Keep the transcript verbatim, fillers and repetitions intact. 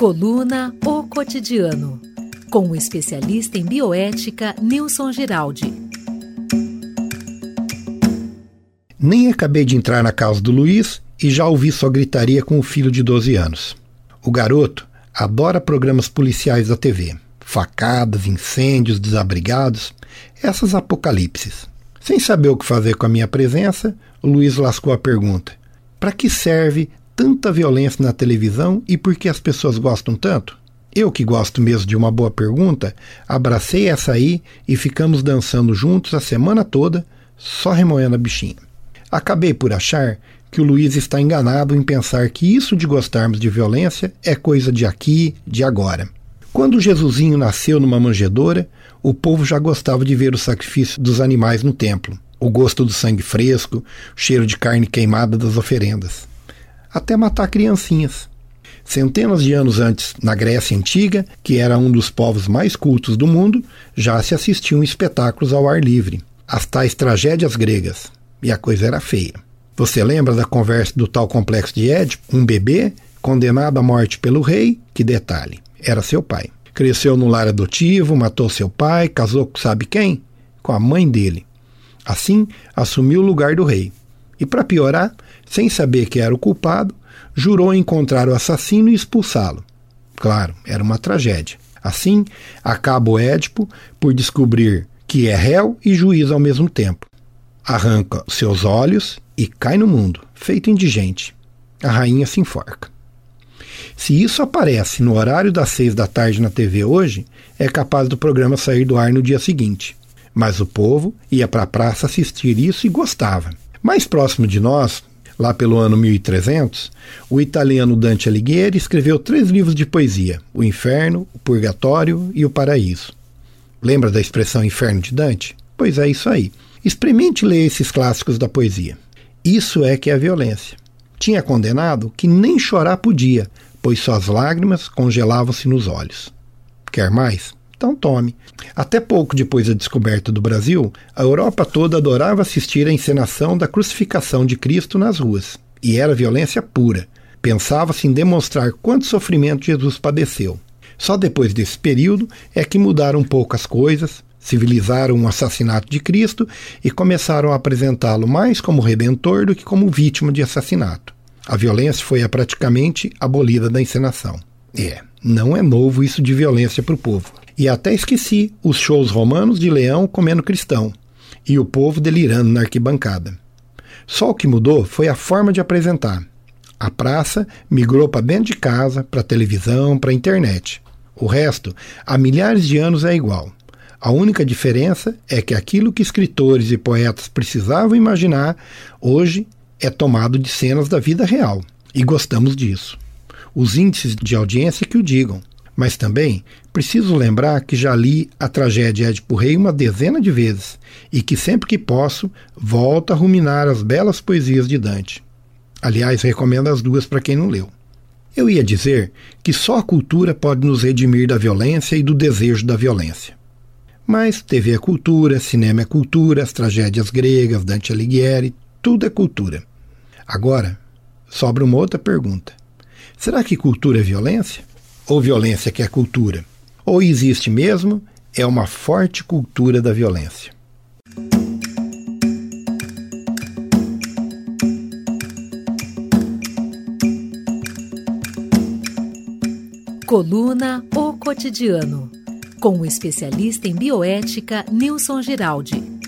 Coluna O Cotidiano, com o especialista em bioética Nilson Giraldi. Nem acabei de entrar na casa do Luiz e já ouvi sua gritaria com o filho de doze anos. O garoto adora programas policiais da T V. Facadas, incêndios, desabrigados, essas apocalipses. Sem saber o que fazer com a minha presença, o Luiz lascou a pergunta: para que serve tanta violência na televisão e por que as pessoas gostam tanto? Eu, que gosto mesmo de uma boa pergunta, abracei essa aí e ficamos dançando juntos a semana toda, só remoendo a bichinha. Acabei por achar que o Luiz está enganado em pensar que isso de gostarmos de violência é coisa de aqui, de agora. Quando o Jesusinho nasceu numa manjedoura, o povo já gostava de ver o sacrifício dos animais no templo, o gosto do sangue fresco, o cheiro de carne queimada das oferendas. Até matar criancinhas. Centenas de anos antes, na Grécia Antiga, que era um dos povos mais cultos do mundo, já se assistiam espetáculos ao ar livre, as tais tragédias gregas, e a coisa era feia. Você lembra da conversa do tal complexo de Édipo? Um bebê condenado à morte pelo rei, que detalhe, era seu pai. Cresceu no lar adotivo, matou seu pai, casou com sabe quem? Com a mãe dele. Assim, assumiu o lugar do rei. E para piorar, sem saber que era o culpado, jurou encontrar o assassino e expulsá-lo. Claro, era uma tragédia. Assim, acaba o Édipo por descobrir que é réu e juiz ao mesmo tempo. Arranca os seus olhos e cai no mundo, feito indigente. A rainha se enforca. Se isso aparece no horário das seis da tarde na T V hoje, é capaz do programa sair do ar no dia seguinte. Mas o povo ia para a praça assistir isso e gostava. Mais próximo de nós, lá pelo ano mil e trezentos, o italiano Dante Alighieri escreveu três livros de poesia: O Inferno, o Purgatório e o Paraíso. Lembra da expressão inferno de Dante? Pois é isso aí. Experimente ler esses clássicos da poesia. Isso é que é violência. Tinha condenado que nem chorar podia, pois suas lágrimas congelavam-se nos olhos. Quer mais? Então tome. Até pouco depois da descoberta do Brasil, a Europa toda adorava assistir à encenação da crucificação de Cristo nas ruas. E era violência pura. Pensava-se em demonstrar quanto sofrimento Jesus padeceu. Só depois desse período é que mudaram um pouco as coisas, civilizaram o assassinato de Cristo e começaram a apresentá-lo mais como redentor do que como vítima de assassinato. A violência foi praticamente abolida da encenação. É, não é novo isso de violência para o povo. E até esqueci os shows romanos de leão comendo cristão e o povo delirando na arquibancada. Só o que mudou foi a forma de apresentar. A praça migrou para dentro de casa, para a televisão, para a internet. O resto, há milhares de anos, é igual. A única diferença é que aquilo que escritores e poetas precisavam imaginar, hoje é tomado de cenas da vida real. E gostamos disso. Os índices de audiência que o digam. Mas também preciso lembrar que já li a tragédia Édipo Rei uma dezena de vezes e que sempre que posso volto a ruminar as belas poesias de Dante. Aliás, recomendo as duas para quem não leu. Eu ia dizer que só a cultura pode nos redimir da violência e do desejo da violência. Mas T V é cultura, cinema é cultura, as tragédias gregas, Dante Alighieri, tudo é cultura. Agora, sobra uma outra pergunta. Será que cultura é violência? Ou violência que é cultura? Ou existe mesmo, é uma forte cultura da violência? Coluna O Cotidiano, com o especialista em bioética Nilson Giraldi.